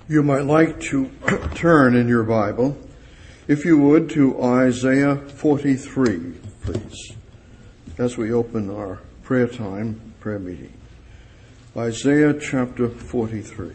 You might like to turn in your Bible, if you would, to Isaiah 43, please, as we open our prayer meeting. Isaiah chapter 43.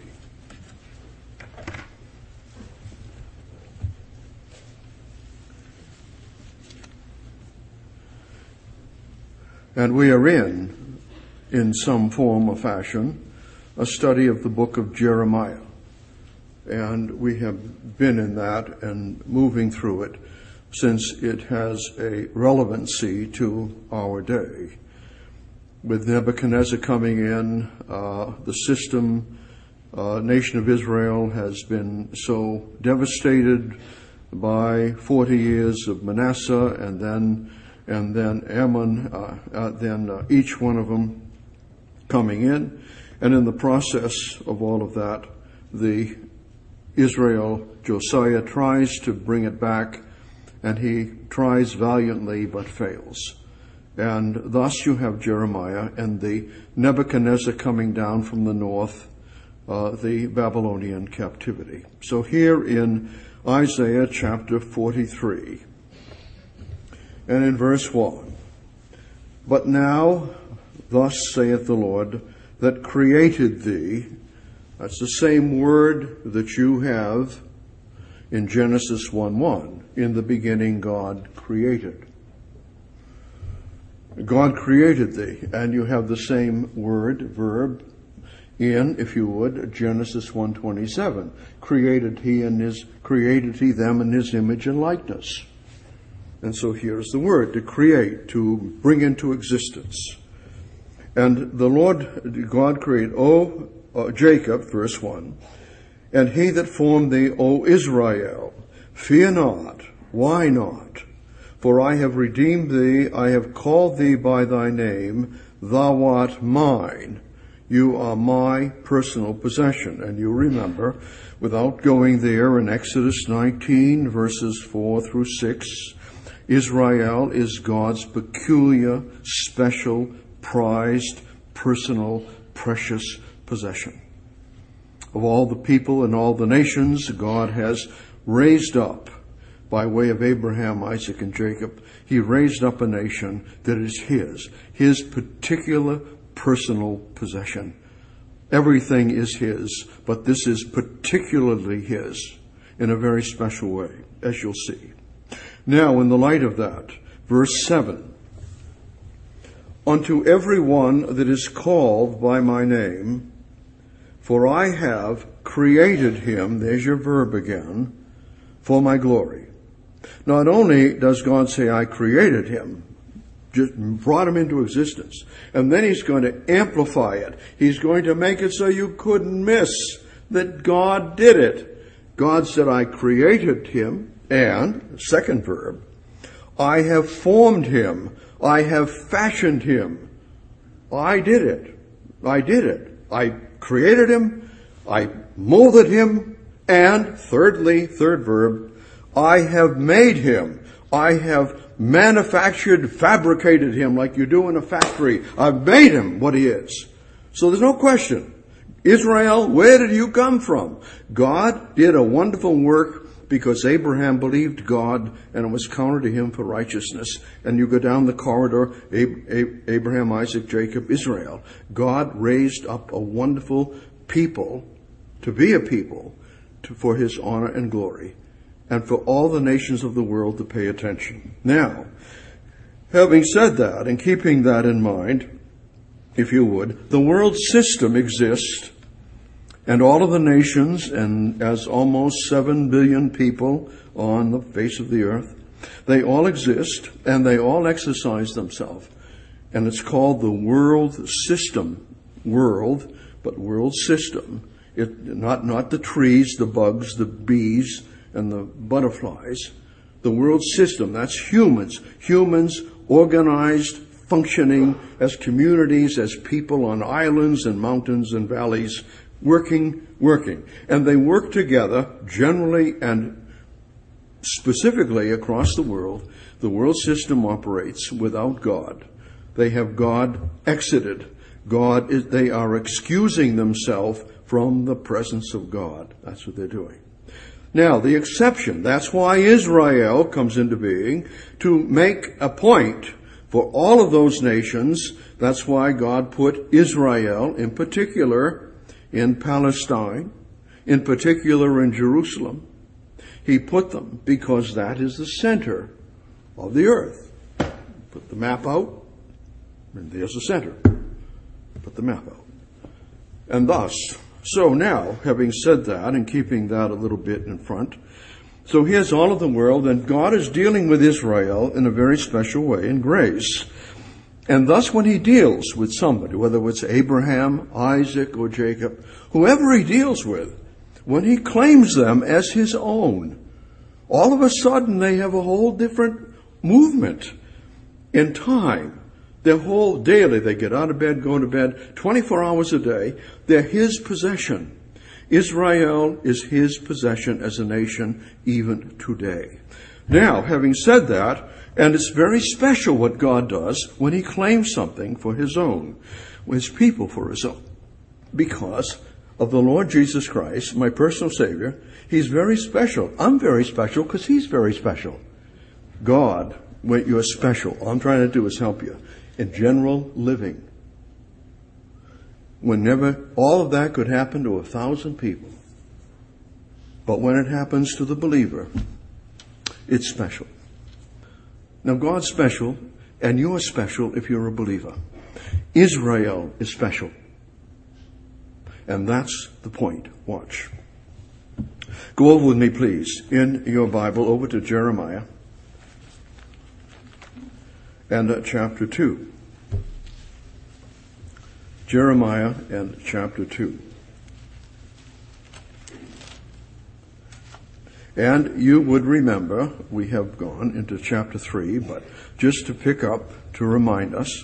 And we are in some form or fashion, a study of the book of Jeremiah. And we have been in that and moving through it since it has a relevancy to our day. With Nebuchadnezzar coming in, the nation of Israel has been so devastated by 40 years of Manasseh and then Ammon, each one of them coming in. And in the process of all of that, Josiah tries to bring it back, and he tries valiantly but fails. And thus you have Jeremiah and the Nebuchadnezzar coming down from the north, the Babylonian captivity. So here in Isaiah chapter 43, and in verse 1, "But now, thus saith the Lord, that created thee," that's the same word that you have in Genesis 1:1. In the beginning God created. God created thee. And you have the same verb in, if you would, Genesis 1:27. Created he them in his image and likeness. And so here's the word, to create, to bring into existence. And the Lord God created, Jacob, verse 1, "And he that formed thee, O Israel, fear not, why not? For I have redeemed thee, I have called thee by thy name, thou art mine." You are my personal possession. And you remember, without going there, in Exodus 19, verses 4 through 6, Israel is God's peculiar, special, prized, personal, precious possession. Of all the people and all the nations God has raised up by way of Abraham, Isaac, and Jacob, he raised up a nation that is his particular personal possession. Everything is his, but this is particularly his in a very special way, as you'll see. Now, in the light of that, verse 7, "Unto every one that is called by my name, for I have created him," there's your verb again, "for my glory." Not only does God say, I created him, just brought him into existence, and then he's going to amplify it. He's going to make it so you couldn't miss that God did it. God said, I created him, and, second verb, I have formed him. I have fashioned him. I did it. I created him. I molded him. And thirdly, third verb, I have made him. I have fabricated him like you do in a factory. I've made him what he is. So there's no question. Israel, where did you come from? God did a wonderful work because Abraham believed God and it was counted to him for righteousness. And you go down the corridor, Abraham, Isaac, Jacob, Israel. God raised up a wonderful people to be a people for his honor and glory, and for all the nations of the world to pay attention. Now, having said that and keeping that in mind, if you would, the world system exists. And all of the nations, and as almost 7 billion people on the face of the earth, they all exist and they all exercise themselves. And it's called the world system. World, but world system. Not the trees, the bugs, the bees, and the butterflies. The world system, that's humans. Humans organized, functioning as communities, as people on islands and mountains and valleys, working. And they work together generally and specifically across the world. The world system operates without God. They have God exited. They are excusing themselves from the presence of God. That's what they're doing. Now, the exception, that's why Israel comes into being, to make a point for all of those nations. That's why God put Israel, in particular, in Palestine, in particular in Jerusalem. He put them because that is the center of the earth. Put the map out, and there's the center. Put the map out. And thus, so now, having said that and keeping that a little bit in front, so here's all of the world, and God is dealing with Israel in a very special way in grace. And thus when he deals with somebody, whether it's Abraham, Isaac, or Jacob, whoever he deals with, when he claims them as his own, all of a sudden they have a whole different movement in time. Their whole daily, they get out of bed, go to bed, 24 hours a day. They're his possession. Israel is his possession as a nation even today. Now, having said that, and it's very special what God does when he claims something for his own, his people for his own. Because of the Lord Jesus Christ, my personal Savior, he's very special. I'm very special because he's very special. God, when you're special, all I'm trying to do is help you. In general living, whenever all of that could happen to 1,000 people, but when it happens to the believer, it's special. Now God's special, and you're special if you're a believer. Israel is special. And that's the point. Watch. Go over with me, please, in your Bible, over to Jeremiah. And chapter 2. Jeremiah and chapter 2. And you would remember, we have gone into chapter 3, but just to pick up, to remind us,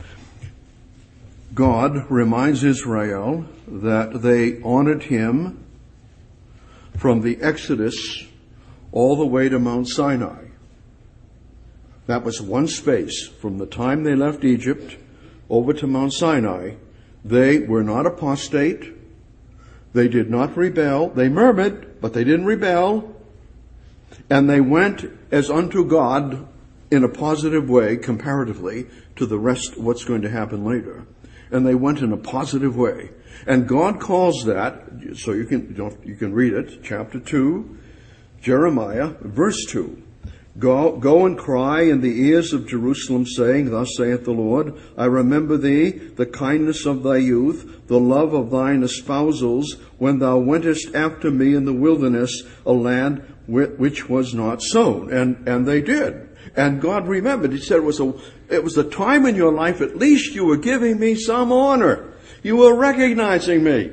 God reminds Israel that they honored him from the Exodus all the way to Mount Sinai. That was one space from the time they left Egypt over to Mount Sinai. They were not apostate. They did not rebel. They murmured, but they didn't rebel. And they went as unto God in a positive way comparatively to the rest of what's going to happen later. And they went in a positive way. And God calls that, so you can read it, chapter 2, Jeremiah, verse 2. Go and cry in the ears of Jerusalem, saying, Thus saith the Lord, I remember thee, the kindness of thy youth, the love of thine espousals, when thou wentest after me in the wilderness, a land which was not sown. And they did. And God remembered. He said it was a time in your life, at least you were giving me some honor. You were recognizing me.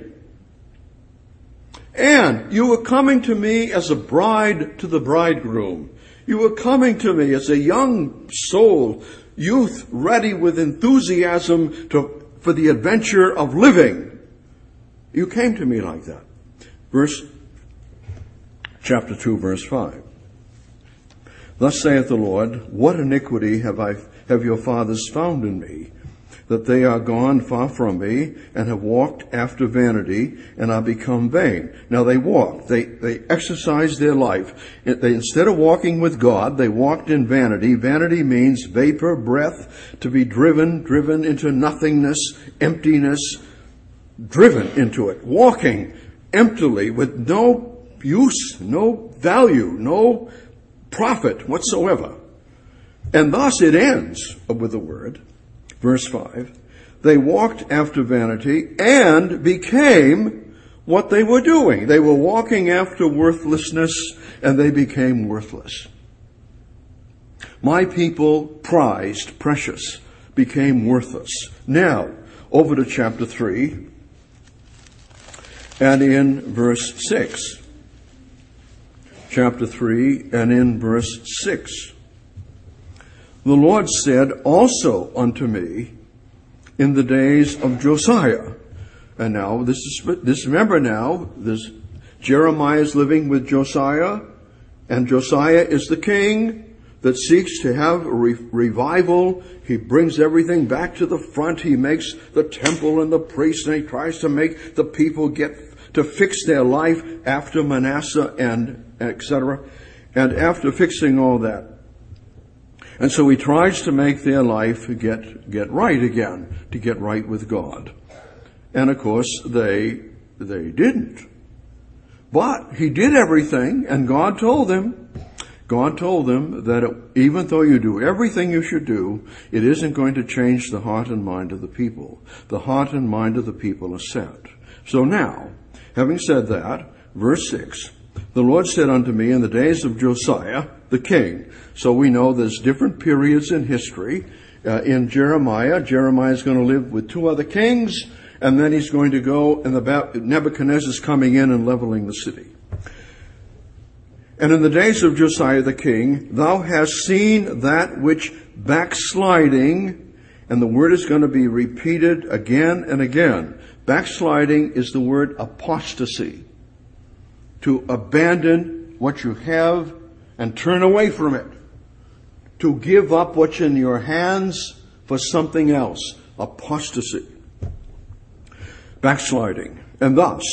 And you were coming to me as a bride to the bridegroom. You were coming to me as a young soul, youth ready with enthusiasm for the adventure of living. You came to me like that. Chapter 2, verse 5. Thus saith the Lord, What iniquity have your fathers found in me, that they are gone far from me, and have walked after vanity, and are become vain. Now they walked, they exercised their life. Instead of walking with God, they walked in vanity. Vanity means vapor, breath, to be driven into nothingness, emptiness, driven into it. Walking emptily with no use, no value, no profit whatsoever. And thus it ends with the word, verse 5, they walked after vanity and became what they were doing. They were walking after worthlessness and they became worthless. My people, prized, precious, became worthless. Now, over to chapter 3 and in verse 6. Chapter 3 and in verse 6. The Lord said also unto me in the days of Josiah. And now, remember now, Jeremiah is living with Josiah, and Josiah is the king. that seeks to have a revival. He brings everything back to the front. He makes the temple and the priests, and he tries to make the people get to fix their life after Manasseh and etc. And after fixing all that. And so he tries to make their life get right again, to get right with God. And of course, they didn't. But he did everything, and God told them that even though you do everything you should do, it isn't going to change the heart and mind of the people. The heart and mind of the people are set. So now, having said that, verse 6, the Lord said unto me in the days of Josiah, the king. So we know there's different periods in history. In Jeremiah is going to live with two other kings, and then he's going to go, and Nebuchadnezzar's coming in and leveling the city. And in the days of Josiah the king, thou hast seen that which backsliding, and the word is going to be repeated again and again. Backsliding is the word apostasy. To abandon what you have and turn away from it. To give up what's in your hands for something else. Apostasy. Backsliding. And thus,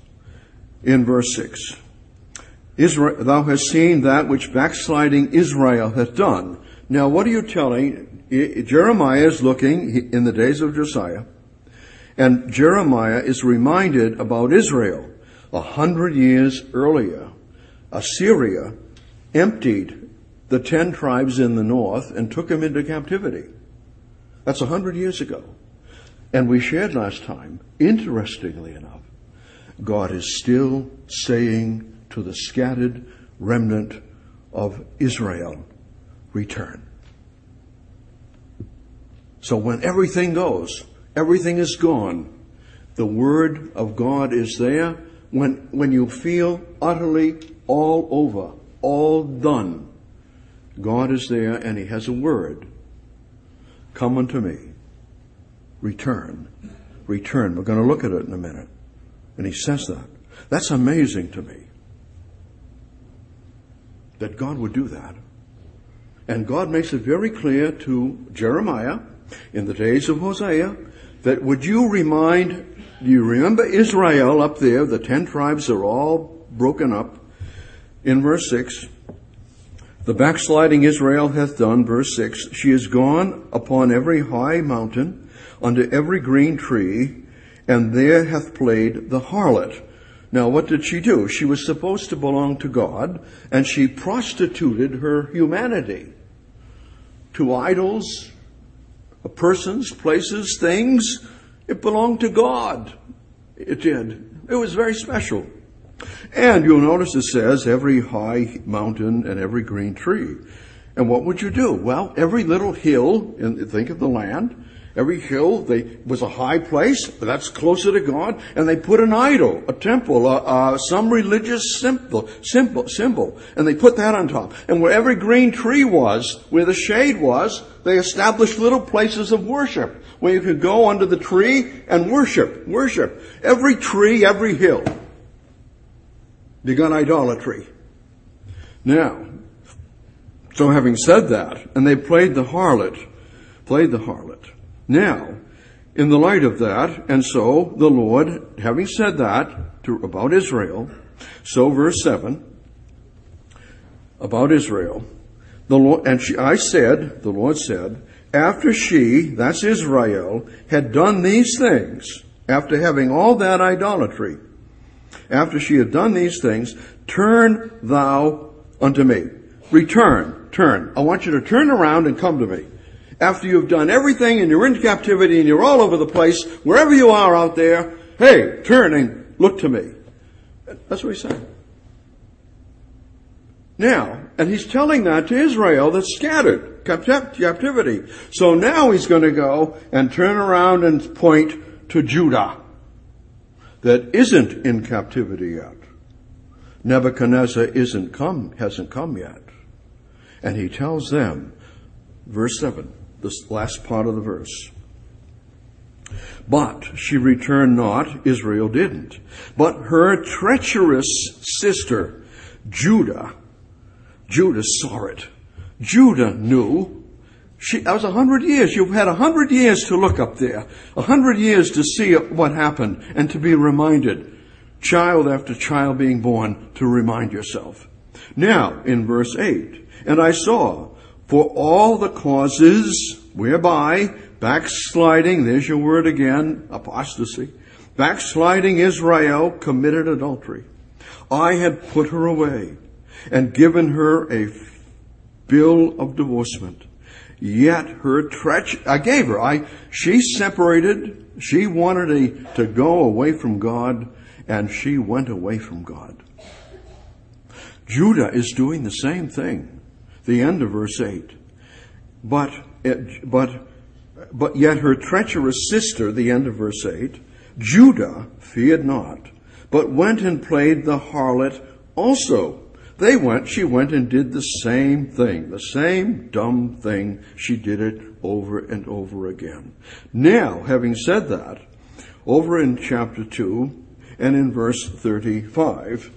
in verse 6, thou hast seen that which backsliding Israel hath done. Now what are you telling? Jeremiah is looking in the days of Josiah, and Jeremiah is reminded about Israel. 100 years earlier, Assyria emptied the 10 tribes in the north and took them into captivity. That's 100 years ago. And we shared last time, interestingly enough, God is still saying to the scattered remnant of Israel, return. So when everything goes, everything is gone, the word of God is there. When you feel utterly all over, all done, God is there and he has a word. Come unto me. Return. Return. We're going to look at it in a minute. And he says that. That's amazing to me. That God would do that. And God makes it very clear to Jeremiah in the days of Hosea that do you remember Israel up there? The 10 tribes are all broken up. In verse 6, the backsliding Israel hath done, verse 6, she is gone upon every high mountain, under every green tree, and there hath played the harlot. Now what did she do? She was supposed to belong to God, and she prostituted her humanity to idols, persons, places, things. It belonged to God. It did. It was very special. And you'll notice it says every high mountain and every green tree. And what would you do? Well, every little hill, think of the land, every hill was a high place, but that's closer to God, and they put an idol, a temple, some religious symbol, and they put that on top. And where every green tree was, where the shade was, they established little places of worship, where you could go under the tree and worship. Every tree, every hill. You got idolatry. Now, so having said that, and they played the harlot. Now, in the light of that, and so the Lord, having said that about Israel, so verse 7, about Israel, the Lord, the Lord said, after she, that's Israel, had done these things, after having all that idolatry, after she had done these things, turn thou unto me. Turn. I want you to turn around and come to me. After you've done everything and you're in captivity and you're all over the place, wherever you are out there, hey, turn and look to me. That's what he's saying. Now, and he's telling that to Israel that's scattered, captivity. So now he's going to go and turn around and point to Judah that isn't in captivity yet. Nebuchadnezzar hasn't come yet. And he tells them, verse 7, this last part of the verse. But she returned not, Israel didn't. But her treacherous sister, Judah saw it. Judah knew. That was 100 years. You've had 100 years to look up there. 100 years to see what happened and to be reminded. Child after child being born to remind yourself. Now, in verse 8, and I saw, for all the causes whereby backsliding, there's your word again, apostasy, backsliding Israel committed adultery. I had put her away and given her a bill of divorcement. Yet her I gave her. She separated. She wanted to go away from God, and she went away from God. Judah is doing the same thing. The end of verse 8. But yet her treacherous sister, the end of verse 8, Judah feared not, but went and played the harlot also. She went and did the same thing, the same dumb thing. She did it over and over again. Now, having said that, over in chapter 2 and in verse 35,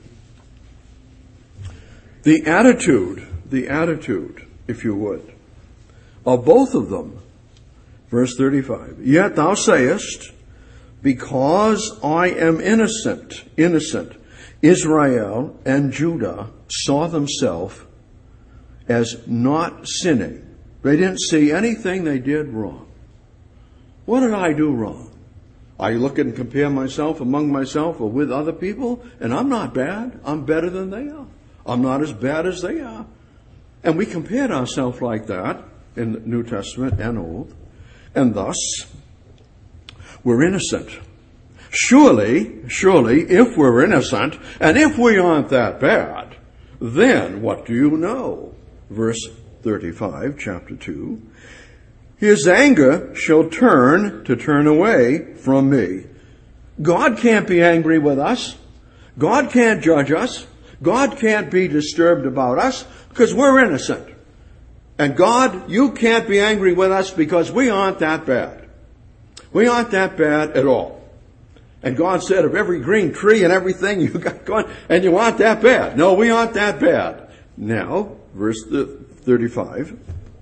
the attitude, if you would, of both of them, verse 35, yet thou sayest, because I am innocent, Israel and Judah saw themselves as not sinning. They didn't see anything they did wrong. What did I do wrong? I look and compare myself among myself or with other people, and I'm not bad. I'm better than they are. I'm not as bad as they are. And we compared ourselves like that in the New Testament and Old, and thus we're innocent. Surely, if we're innocent, and if we aren't that bad, then what do you know? Verse 35, chapter 2. His anger shall turn away from me. God can't be angry with us. God can't judge us. God can't be disturbed about us because we're innocent. And God, you can't be angry with us because we aren't that bad. We aren't that bad at all. And God said, of every green tree and everything you got going, and you aren't that bad. No, we aren't that bad. Now, verse 35.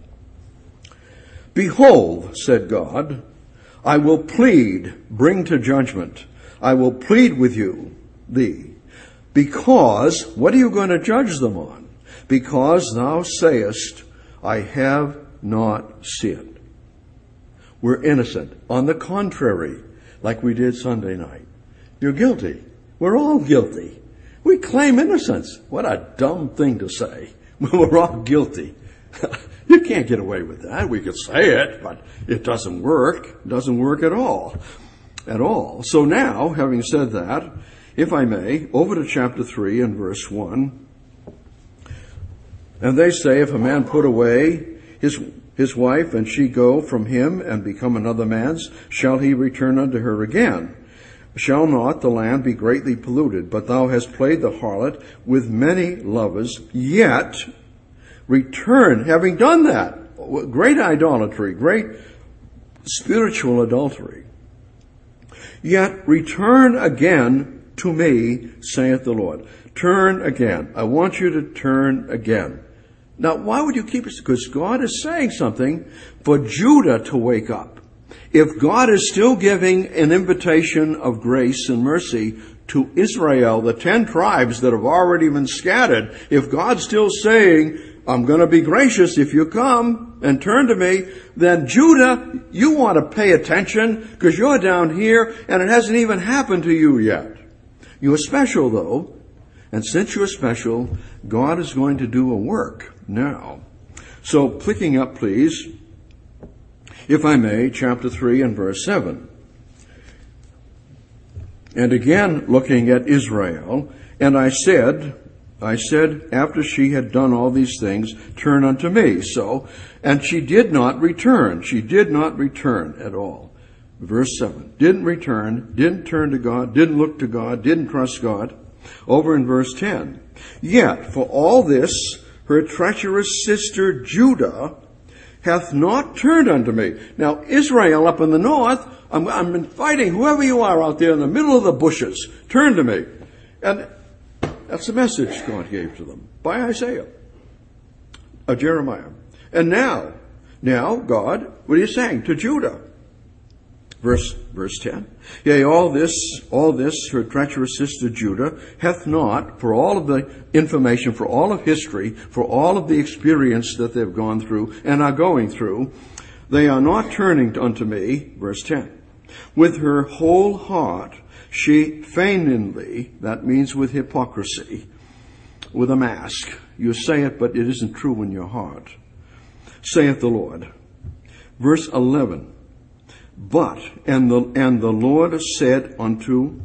Behold, said God, I will bring to judgment. I will plead with thee. Because, what are you going to judge them on? Because thou sayest, I have not sinned. We're innocent. On the contrary, like we did Sunday night. You're guilty. We're all guilty. We claim innocence. What a dumb thing to say. We're all guilty. You can't get away with that. We could say it, but it doesn't work. It doesn't work at all. At all. So now, having said that, if I may, over to chapter 3 and verse 1. And they say, if a man put away his wife, and she go from him and become another man's, shall he return unto her again? Shall not the land be greatly polluted? But thou hast played the harlot with many lovers, yet return, having done that, great idolatry, great spiritual adultery, yet return again to me, saith the Lord. Turn again. I want you to turn again. Now, why would you keep it? Because God is saying something for Judah to wake up. If God is still giving an invitation of grace and mercy to Israel, the 10 tribes that have already been scattered, if God's still saying, I'm going to be gracious if you come and turn to me, then Judah, you want to pay attention because you're down here and it hasn't even happened to you yet. You're special though. And since you're special, God is going to do a work now. So picking up, please, if I may, chapter 3 and verse 7. And again, looking at Israel, and I said, after she had done all these things, turn unto me. So, and she did not return. She did not return at all. Verse 7. Didn't return, didn't turn to God, didn't look to God, didn't trust God. Over in verse 10. Yet, for all this, her treacherous sister Judah hath not turned unto me. Now, Israel up in the north, I'm inviting whoever you are out there in the middle of the bushes, turn to me. And that's the message God gave to them by Isaiah. Jeremiah. And now God, what are you saying to Judah? Verse 10. Yea, all this, her treacherous sister Judah, hath not, for all of the information, for all of history, for all of the experience that they've gone through and are going through, they are not turning unto me, verse 10. With her whole heart, she feignedly, that means with hypocrisy, with a mask. You say it, but it isn't true in your heart, saith the Lord. Verse 11. But, and the Lord said unto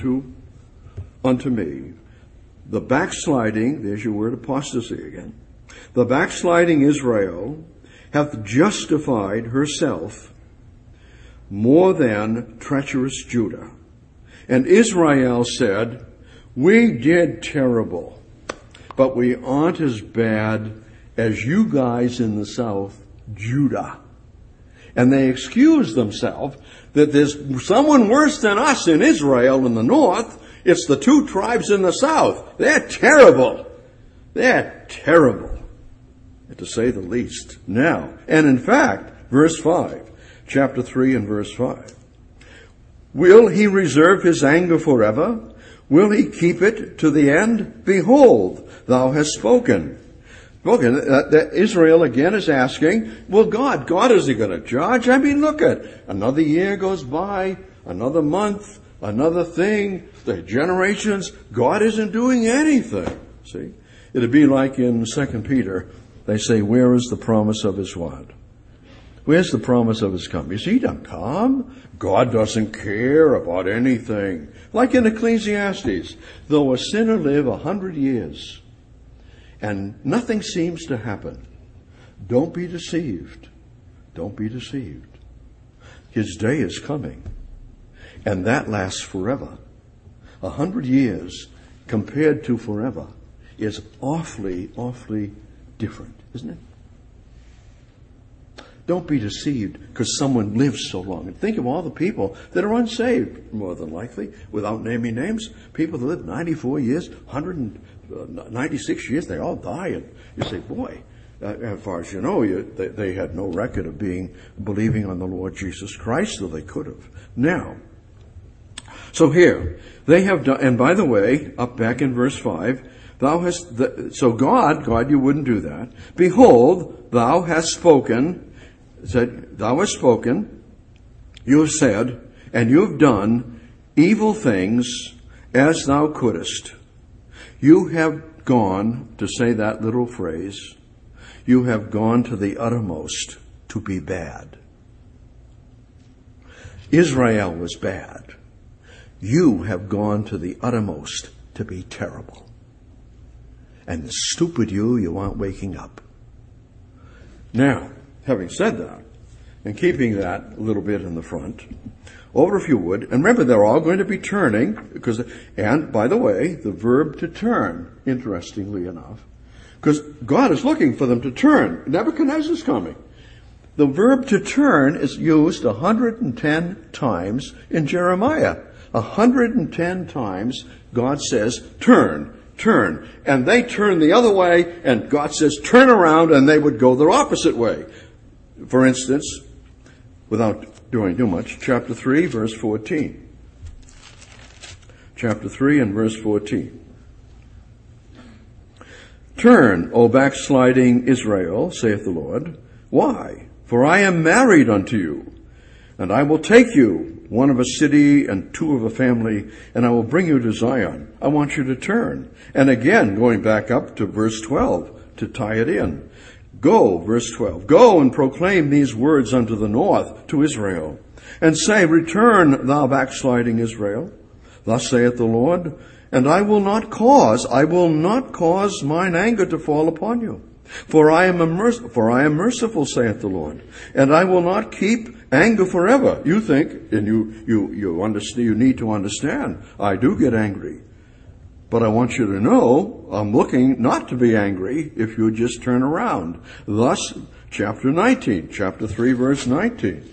me, the backsliding, there's your word apostasy again, the backsliding Israel hath justified herself more than treacherous Judah. And Israel said, we did terrible, but we aren't as bad as you guys in the south, Judah. And they excuse themselves that there's someone worse than us in Israel in the north. It's the two tribes in the south. They're terrible. They're terrible, to say the least. Now, and in fact, verse 5, chapter 3 and verse 5. Will he reserve his anger forever? Will he keep it to the end? Behold, thou hast spoken. Israel again is asking, well, God, is he going to judge? I mean, look at another year goes by, another month, another thing, the generations. God isn't doing anything. See, it'd be like in 2 Peter, they say, where is the promise of his what? Where's the promise of his coming? Is he done come? God doesn't care about anything. Like in Ecclesiastes, though a sinner live 100 years, and nothing seems to happen. Don't be deceived. Don't be deceived. His day is coming. And that lasts forever. 100 years compared to forever is awfully, awfully different, isn't it? Don't be deceived because someone lives so long. And think of all the people that are unsaved, more than likely, without naming names. People that live 94 years, 196 years, they all die. And you say, boy, as far as you know, they had no record of believing on the Lord Jesus Christ, though they could have. Now, so here, they have done, and by the way, up back in verse 5, so God, you wouldn't do that. Behold, thou hast spoken, thou hast spoken, you have said, and you have done evil things as thou couldest. You have gone, to say that little phrase, you have gone to the uttermost to be bad. Israel was bad. You have gone to the uttermost to be terrible. And the stupid you aren't waking up. Now, having said that, and keeping that a little bit in the front, over if you would, and remember they're all going to be turning, and by the way, the verb to turn, interestingly enough, because God is looking for them to turn. Nebuchadnezzar's coming. The verb to turn is used 110 times in Jeremiah. 110 times God says, turn. And they turn the other way, and God says, turn around, and they would go the opposite way. For instance, without doing too much, chapter 3, verse 14. Chapter 3 and verse 14. Turn, O backsliding Israel, saith the Lord. Why? For I am married unto you, and I will take you, one of a city and two of a family, and I will bring you to Zion. I want you to turn. And again, going back up to verse 12 to tie it in. Go, verse 12, go and proclaim these words unto the north, to Israel, and say, return, thou backsliding Israel. Thus saith the Lord, and I will not cause mine anger to fall upon you. For I am merciful, saith the Lord, and I will not keep anger forever. You think, and you understand, you need to understand, I do get angry. But I want you to know, I'm looking not to be angry if you just turn around. Thus, chapter 3, verse 19.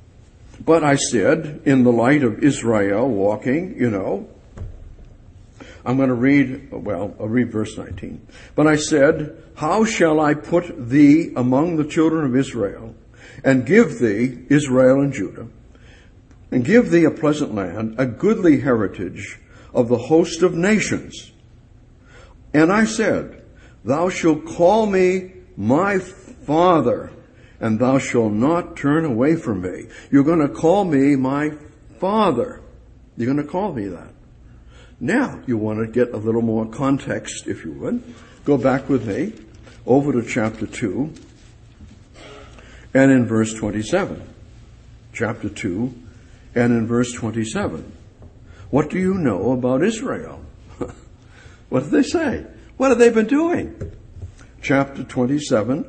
But I said, in the light of Israel walking, I'm going to I'll read verse 19. But I said, how shall I put thee among the children of Israel, and give thee, Israel and Judah, and give thee a pleasant land, a goodly heritage of the host of nations? And I said, thou shalt call me my father, and thou shalt not turn away from me. You're going to call me my father. You're going to call me that. Now, you want to get a little more context, if you would. Go back with me over to chapter 2 and in verse 27. Chapter 2 and in verse 27. What do you know about Israel? What did they say? What have they been doing? Chapter 2,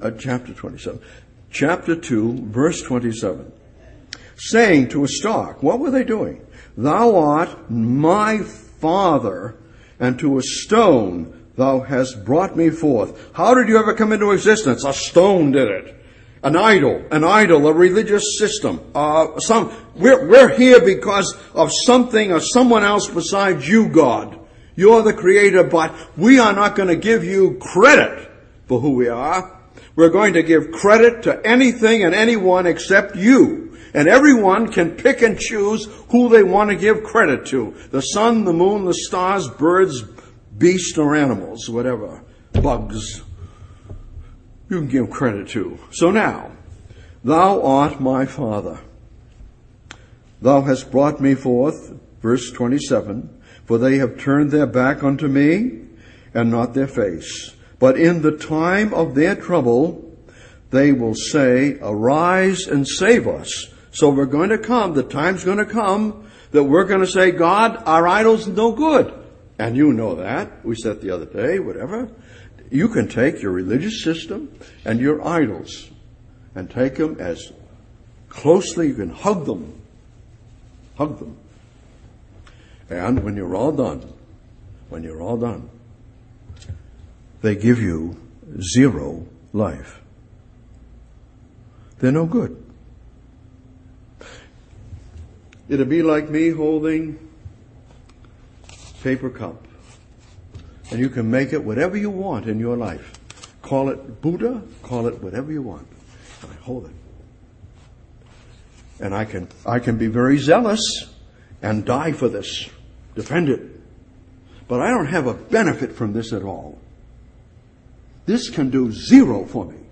verse 27. Saying to a stalk, what were they doing? Thou art my father, and to a stone thou hast brought me forth. How did you ever come into existence? A stone did it. An idol, a religious system. We're here because of something or someone else besides you, God. You're the creator, but we are not going to give you credit for who we are. We're going to give credit to anything and anyone except you. And everyone can pick and choose who they want to give credit to. The sun, the moon, the stars, birds, beasts, or animals, whatever. Bugs. You can give credit to. So now, thou art my father. Thou hast brought me forth, verse 27, for they have turned their back unto me, and not their face. But in the time of their trouble, they will say, arise and save us. So we're going to come, the time's going to come, that we're going to say, God, our idol's no good. And you know that. We said the other day, whatever. You can take your religious system and your idols and take them as closely, you can hug them. Hug them. And when you're all done, they give you zero life. They're no good. It'd be like me holding paper cup. And you can make it whatever you want in your life. Call it Buddha, call it whatever you want. And I hold it. And I can be very zealous and die for this. Defend it. But I don't have a benefit from this at all. This can do zero for me.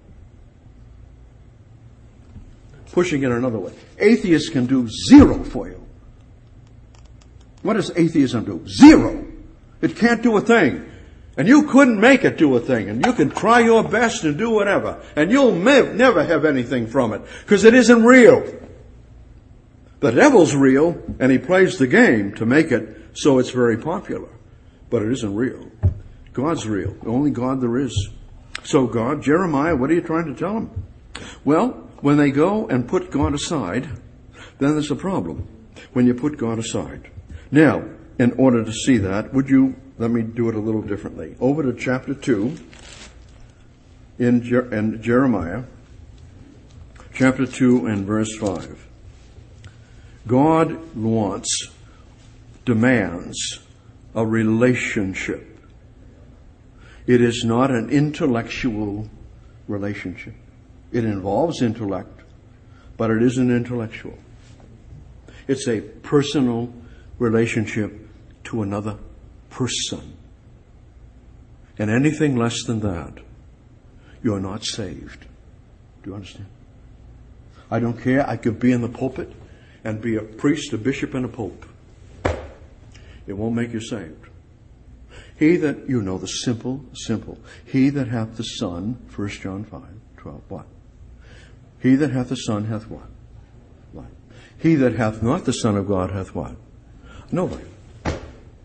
Pushing it another way. Atheists can do zero for you. What does atheism do? Zero. It can't do a thing. And you couldn't make it do a thing. And you can try your best and do whatever. And you'll never have anything from it. Because it isn't real. The devil's real. And he plays the game to make it so it's very popular. But it isn't real. God's real. The only God there is. So God, Jeremiah, what are you trying to tell him? Well, when they go and put God aside, then there's a problem. When you put God aside. Now, in order to see that, let me do it a little differently. Over to chapter 2 in Jeremiah, chapter 2 and verse 5. God demands a relationship. It is not an intellectual relationship. It involves intellect, but it isn't intellectual. It's a personal relationship to another person. And anything less than that, you're not saved. Do you understand? I don't care. I could be in the pulpit and be a priest, a bishop, and a pope. It won't make you saved. He that, you know, the simple. He that hath the Son, 1 John 5:12, what? He that hath the Son hath what? Life. He that hath not the Son of God hath what? No life.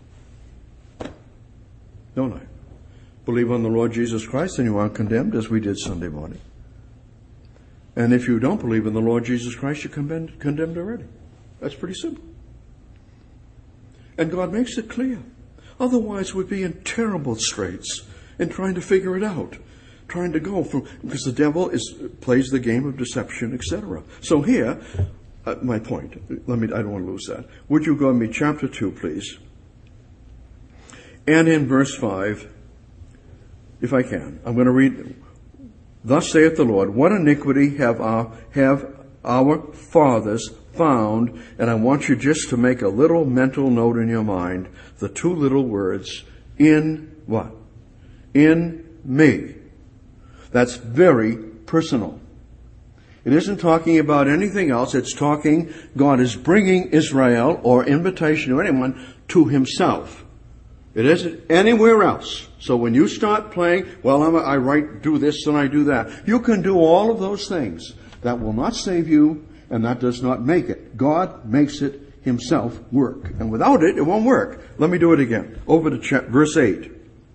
No life. Believe on the Lord Jesus Christ and you aren't condemned, as we did Sunday morning. And if you don't believe in the Lord Jesus Christ, you're condemned already. That's pretty simple. And God makes it clear. Otherwise we'd be in terrible straits in trying to figure it out. Trying to go from, because the devil plays the game of deception, etc. So here, my point, I don't want to lose that. Would you go with me, chapter 2, please? And in verse 5, if I can, I'm going to read, thus saith the Lord, what iniquity have our fathers found? And I want you just to make a little mental note in your mind, the two little words, in what? In me. That's very personal. It isn't talking about anything else. It's talking, God is bringing Israel, or invitation to anyone, to himself. It isn't anywhere else. So when you start playing, well, do this and I do that. You can do all of those things. That will not save you, and that does not make it. God makes it himself work. And without it, it won't work. Let me do it again. Over to verse 8.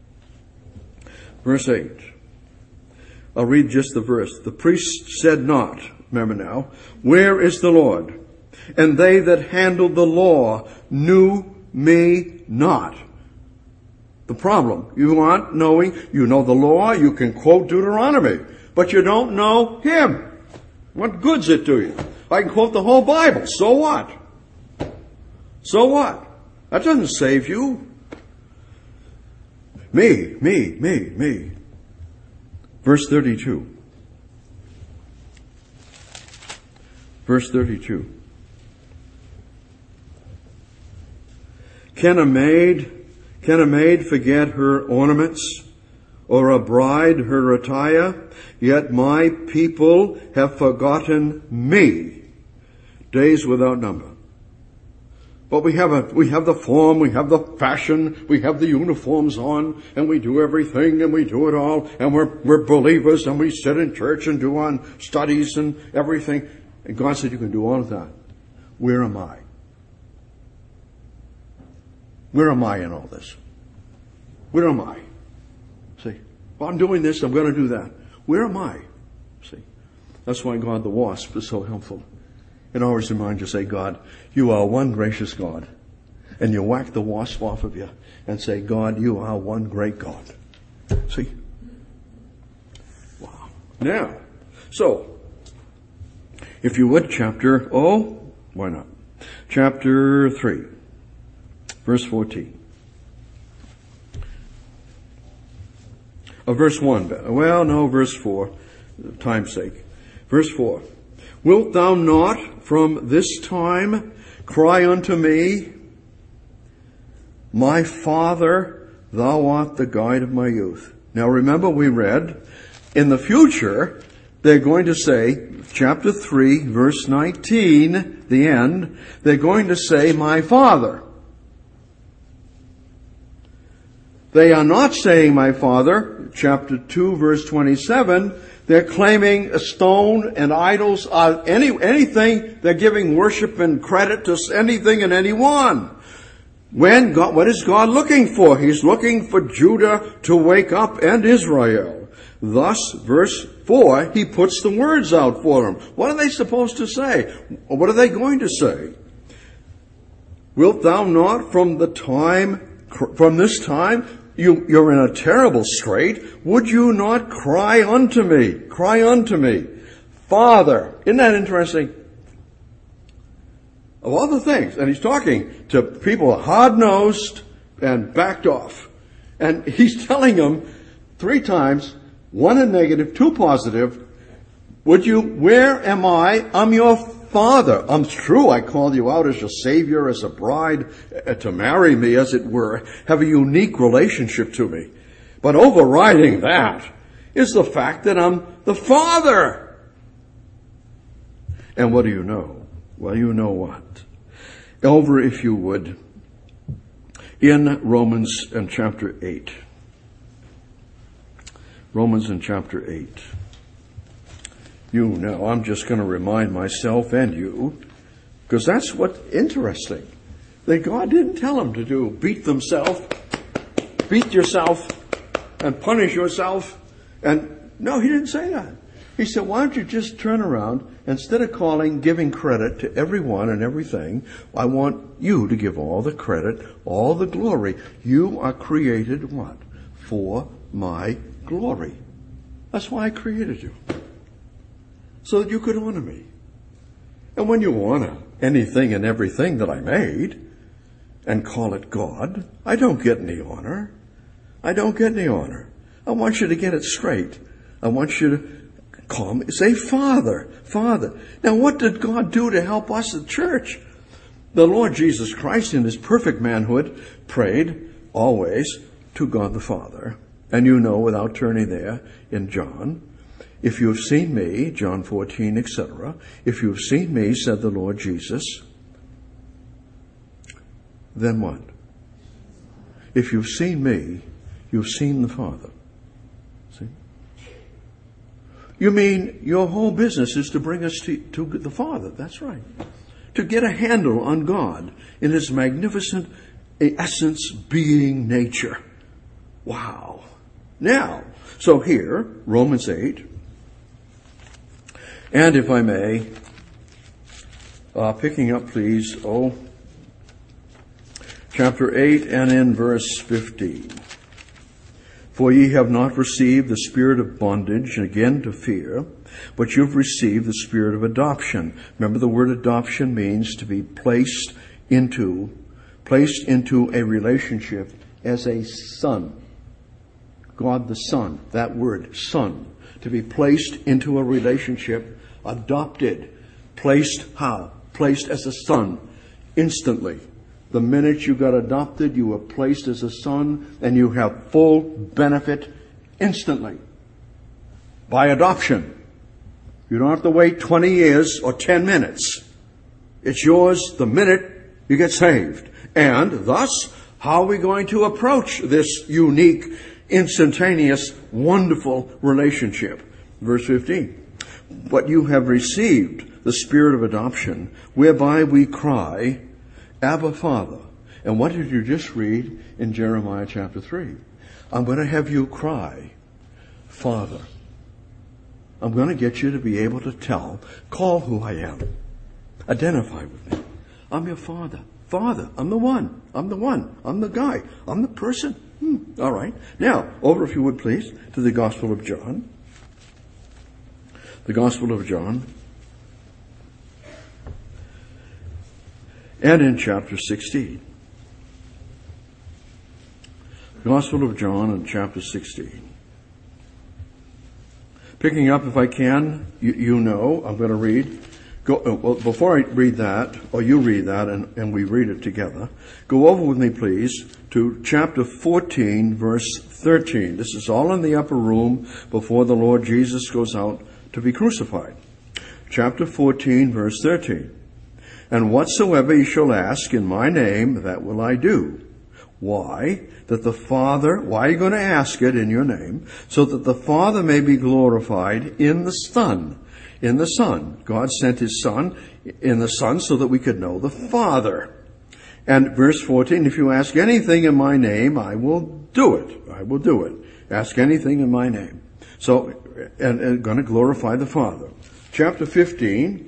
Verse 8. I'll read just the verse. The priest said not, remember now, where is the Lord? And they that handled the law knew me not. The problem, you aren't knowing, you know the law, you can quote Deuteronomy, but you don't know him. What good's it to you? I can quote the whole Bible, so what? So what? That doesn't save you. Me. Verse 32. Verse 32. Can a maid forget her ornaments, or a bride her attire? Yet my people have forgotten me, days without number. But we have the form, we have the fashion, we have the uniforms on, and we do everything, and we do it all, and we're believers, and we sit in church and do on studies and everything. And God said, you can do all of that. Where am I? Where am I in all this? Where am I? See, well, I'm doing this, I'm going to do that. Where am I? See, that's why God the Wasp is so helpful. It always reminds you, say, God, you are one gracious God. And you whack the wasp off of you and say, God, you are one great God. See? Wow. Now, so, if you would, why not? Chapter 3, verse 14. Verse 1. Well, no, verse 4, time's sake. Verse 4. Wilt thou not from this time cry unto me, my Father, thou art the guide of my youth? Now remember we read, in the future, they're going to say, chapter 3, verse 19, the end, they're going to say, my Father. They are not saying my Father. Chapter 2, verse 27, they're claiming a stone and idols, anything. They're giving worship and credit to anything and anyone. What is God looking for? He's looking for Judah to wake up and Israel. Thus, verse 4, he puts the words out for them. What are they supposed to say? What are they going to say? Wilt thou not from this time, you're in a terrible strait. Would you not cry unto me? Cry unto me. Father. Isn't that interesting? Of all the things. And he's talking to people hard-nosed and backed off. And he's telling them 3 times, 1 in negative, 2 positive. Where am I? I'm your Father. It's true, I called you out as your Savior, as a bride, to marry me, as it were, have a unique relationship to me. But overriding that is the fact that I'm the Father. And what do you know? Well, you know what? Over, if you would, in Romans in chapter 8. Romans in chapter 8. You know, I'm just going to remind myself and you, because that's what's interesting. That God didn't tell them to do, beat yourself, and punish yourself. And no, he didn't say that. He said, why don't you just turn around, instead of giving credit to everyone and everything, I want you to give all the credit, all the glory. You are created what? For my glory. That's why I created you. So that you could honor me. And when you honor anything and everything that I made, and call it God, I don't get any honor. I don't get any honor. I want you to get it straight. I want you to say Father, Father. Now what did God do to help us at church? The Lord Jesus Christ in his perfect manhood prayed always to God the Father. And you know, without turning there in John, if you have seen me, John 14, etc., if you have seen me, said the Lord Jesus, then what? If you've seen me, you've seen the Father. See? You mean your whole business is to bring us to the Father. That's right. To get a handle on God in his magnificent essence, being, nature. Wow. Now, so here, Romans 8, and if I may, picking up please, chapter 8 and in verse 15. For ye have not received the spirit of bondage, again to fear, but you've received the spirit of adoption. Remember, the word adoption means to be placed into a relationship as a son. God the Son, that word, son. To be placed into a relationship, adopted. Placed how? Placed as a son, instantly. The minute you got adopted, you were placed as a son, and you have full benefit instantly. By adoption. You don't have to wait 20 years or 10 minutes. It's yours the minute you get saved. And thus, how are we going to approach this unique, instantaneous, wonderful relationship? Verse 15. But you have received the spirit of adoption, whereby we cry, Abba, Father. And what did you just read in Jeremiah chapter 3? I'm going to have you cry, Father. I'm going to get you to be able to call who I am. Identify with me. I'm your Father. Father, I'm the one. I'm the one. I'm the guy. I'm the person. All right. Now, over, if you would please, to the Gospel of John. The Gospel of John. And in chapter 16. Gospel of John in chapter 16. Picking up, if I can, you know, I'm going to read. Before I read that, or you read that, and we read it together, go over with me, please, to chapter 14, verse 13. This is all in the upper room before the Lord Jesus goes out to be crucified. Chapter 14, verse 13. And whatsoever ye shall ask in my name, that will I do. Why? Why are you going to ask it in your name? So that the Father may be glorified in the Son. In the Son. God sent his Son in the Son so that we could know the Father. And verse 14, if you ask anything in my name, I will do it. I will do it. Ask anything in my name. So, and going to glorify the Father. Chapter 15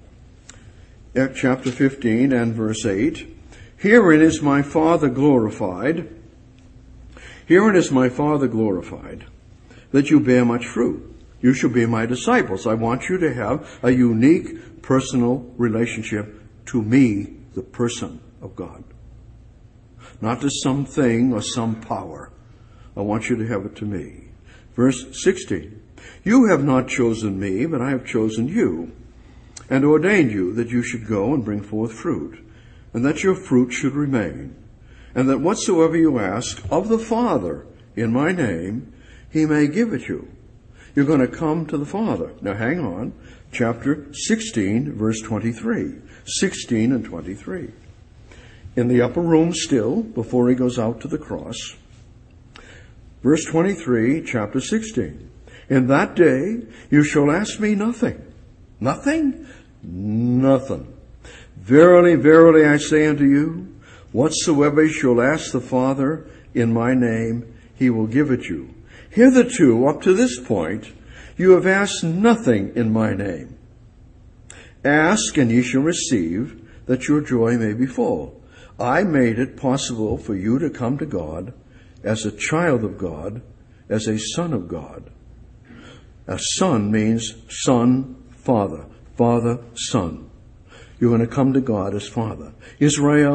and verse 8. Herein is my Father glorified. Herein is my Father glorified, that you bear much fruit. You shall be my disciples. I want you to have a unique personal relationship to me, the person of God. Not to something or some power. I want you to have it to me. Verse 16. You have not chosen me, but I have chosen you, and ordained you that you should go and bring forth fruit, and that your fruit should remain, and that whatsoever you ask of the Father in my name, he may give it you. You're going to come to the Father. Now hang on. Chapter 16, verse 23. 16 and 23. In the upper room still, before he goes out to the cross. Verse 23, chapter 16. In that day you shall ask me nothing. Nothing? Nothing. Verily, verily, I say unto you, whatsoever you shall ask the Father in my name, he will give it you. Hitherto, up to this point, you have asked nothing in my name. Ask, and ye shall receive, that your joy may be full. I made it possible for you to come to God as a child of God, as a son of God. A son means son, father. Father, son. You're going to come to God as Father. Israel,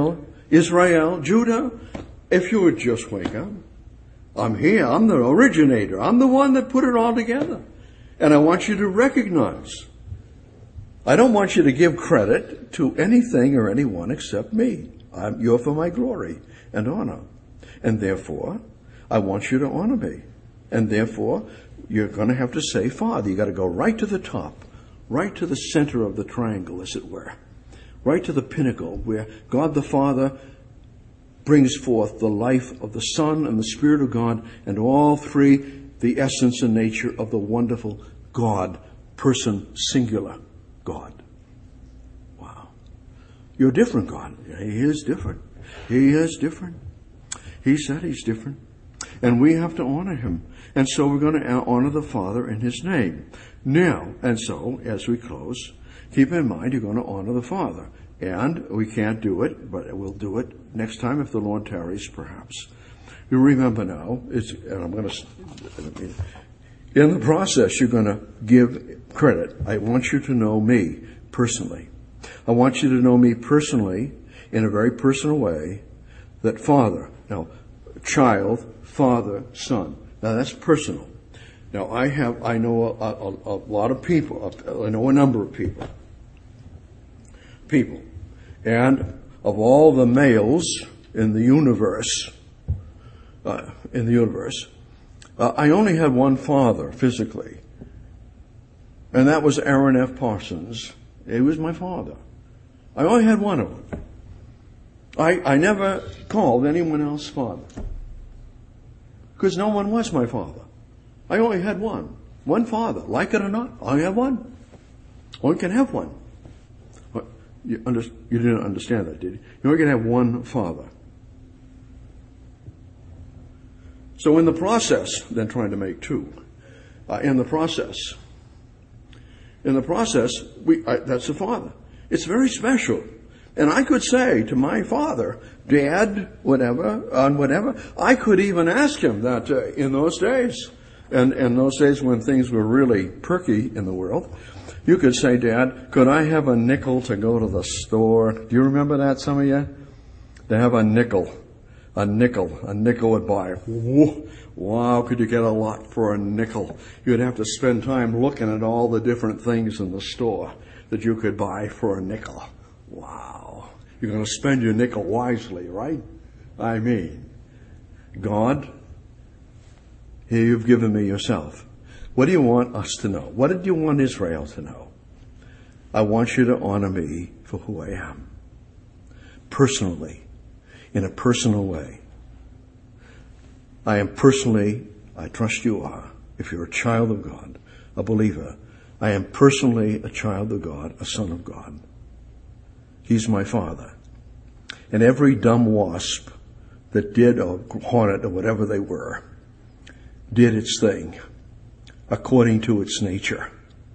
Israel, Judah, if you would just wake up. I'm here. I'm the originator. I'm the one that put it all together. And I want you to recognize. I don't want you to give credit to anything or anyone except me. You're for my glory and honor. And therefore, I want you to honor me. And therefore, you're going to have to say, Father. You got to go right to the top, right to the center of the triangle, as it were. Right to the pinnacle where God the Father brings forth the life of the Son and the Spirit of God, and all three, the essence and nature of the wonderful God, person, singular God. Wow. You're different, God. He is different. He is different. He said he's different. And we have to honor him. And so we're going to honor the Father in his name. Now, and so, as we close, keep in mind you're going to honor the Father. And we can't do it, but we'll do it next time if the Lord tarries, perhaps. You remember now, in the process, you're going to give credit. I want you to know me personally. I want you to know me personally in a very personal way, that Father, now, child, Father, Son. Now that's personal. Now I know a lot of people. I know a number of people. And of all the males in the universe, I only had one father physically. And that was Aaron F. Parsons. He was my father. I only had one of them. I never called anyone else father. Because no one was my father. I only had one. One father. Like it or not, I only have one. Only can have one. You didn't understand that, did you? You only can have one father. So in the process, then trying to make two. In the process, that's the Father. It's very special. And I could say to my father, Dad, whatever. I could even ask him that in those days, and in those days when things were really perky in the world, you could say, Dad, could I have a nickel to go to the store? Do you remember that, some of you? To have a nickel. A nickel would buy. Wow, could you get a lot for a nickel? You'd have to spend time looking at all the different things in the store that you could buy for a nickel. Wow. You're going to spend your nickel wisely, right? I mean, God, here you've given me yourself. What do you want us to know? What did you want Israel to know? I want you to honor me for who I am. Personally. In a personal way. I trust you are, if you're a child of God, a believer, I am personally a child of God, a son of God. He's my Father. And every dumb wasp that did, or hornet, or whatever they were, did its thing according to its nature.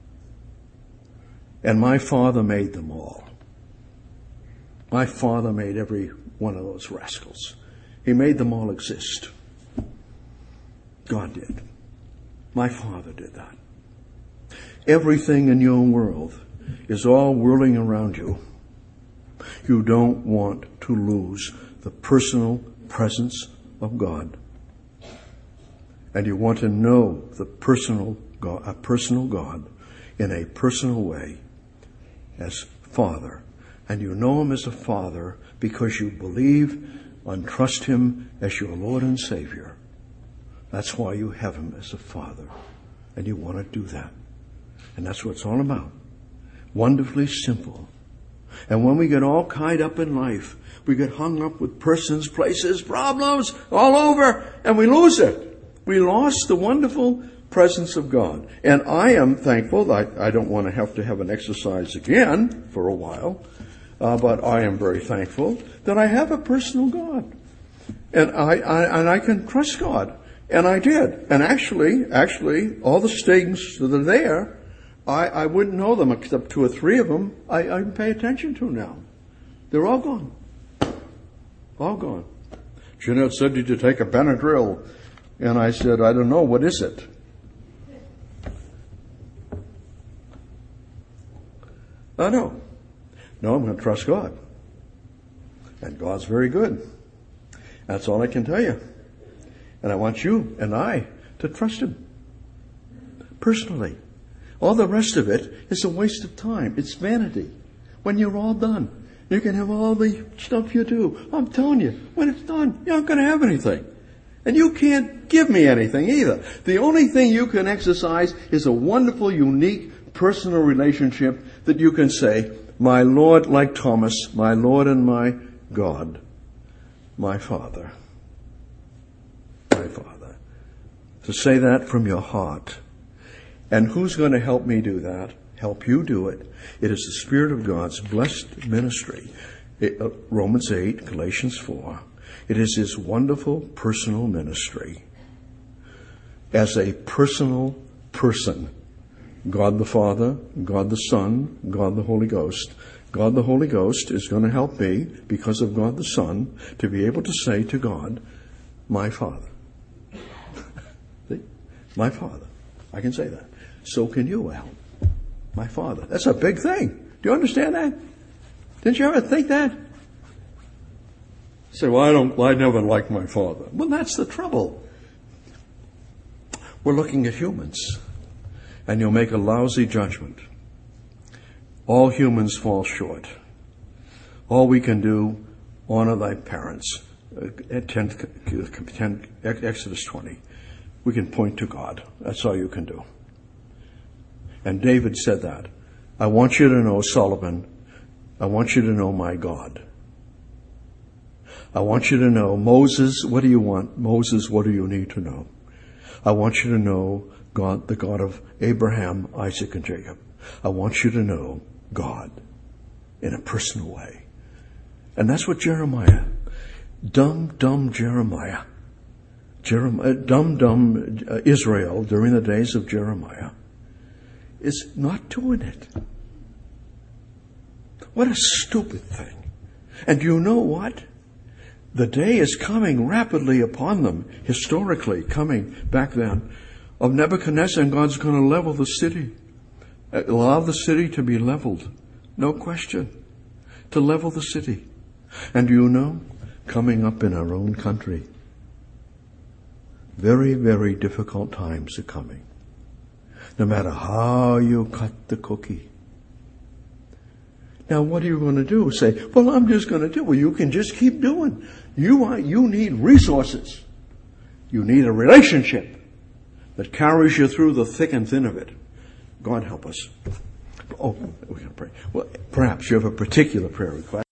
And my Father made them all. My Father made every one of those rascals. He made them all exist. God did. My Father did that. Everything in your world is all whirling around you. You don't want to lose the personal presence of God. And you want to know the personal God, a personal God in a personal way as Father. And you know him as a Father because you believe and trust him as your Lord and Savior. That's why you have him as a Father. And you want to do that. And that's what it's all about. Wonderfully simple. And when we get all tied up in life, we get hung up with persons, places, problems all over, and we lose it. We lost the wonderful presence of God. And I am thankful that I don't want to have an exercise again for a while, but I am very thankful that I have a personal God. And I can trust God. And I did. And actually, all the things that are there, I wouldn't know them except 2 or 3 of them I pay attention to now. They're all gone. All gone. Jeanette said, did you take a Benadryl? And I said, I don't know. What is it? No, I'm going to trust God. And God's very good. That's all I can tell you. And I want you and I to trust Him. Personally. All the rest of it is a waste of time. It's vanity. When you're all done, you can have all the stuff you do. I'm telling you, when it's done, you're not going to have anything. And you can't give me anything either. The only thing you can exercise is a wonderful, unique, personal relationship that you can say, my Lord, like Thomas, my Lord and my God, my Father. My Father. To say that from your heart. And who's going to help me do that? Help you do it. It is the Spirit of God's blessed ministry. Romans 8, Galatians 4. It is His wonderful personal ministry. As a personal person. God the Father, God the Son, God the Holy Ghost. God the Holy Ghost is going to help me, because of God the Son, to be able to say to God, my Father. See? My Father. I can say that. So can you, Al. My Father. That's a big thing. Do you understand that? Didn't you ever think that? Say, well, I never liked my father. Well, that's the trouble. We're looking at humans. And you'll make a lousy judgment. All humans fall short. All we can do, honor thy parents. Exodus 20. We can point to God. That's all you can do. And David said that. I want you to know, Solomon, I want you to know my God. I want you to know, Moses, what do you want? Moses, what do you need to know? I want you to know God, the God of Abraham, Isaac, and Jacob. I want you to know God in a personal way. And that's what Jeremiah, dumb Jeremiah, dumb Israel during the days of Jeremiah is not doing it. What a stupid thing. And you know what? The day is coming rapidly upon them, historically coming back then, of Nebuchadnezzar, and God's going to level the city. Allow the city to be leveled. No question. To level the city. And you know, coming up in our own country, very, very difficult times are coming. No matter how you cut the cookie. Now, what are you going to do? Say, well, I'm just going to do it. Well, you can just keep doing. You need resources. You need a relationship that carries you through the thick and thin of it. God help us. Oh, we're going to pray. Well, perhaps you have a particular prayer request.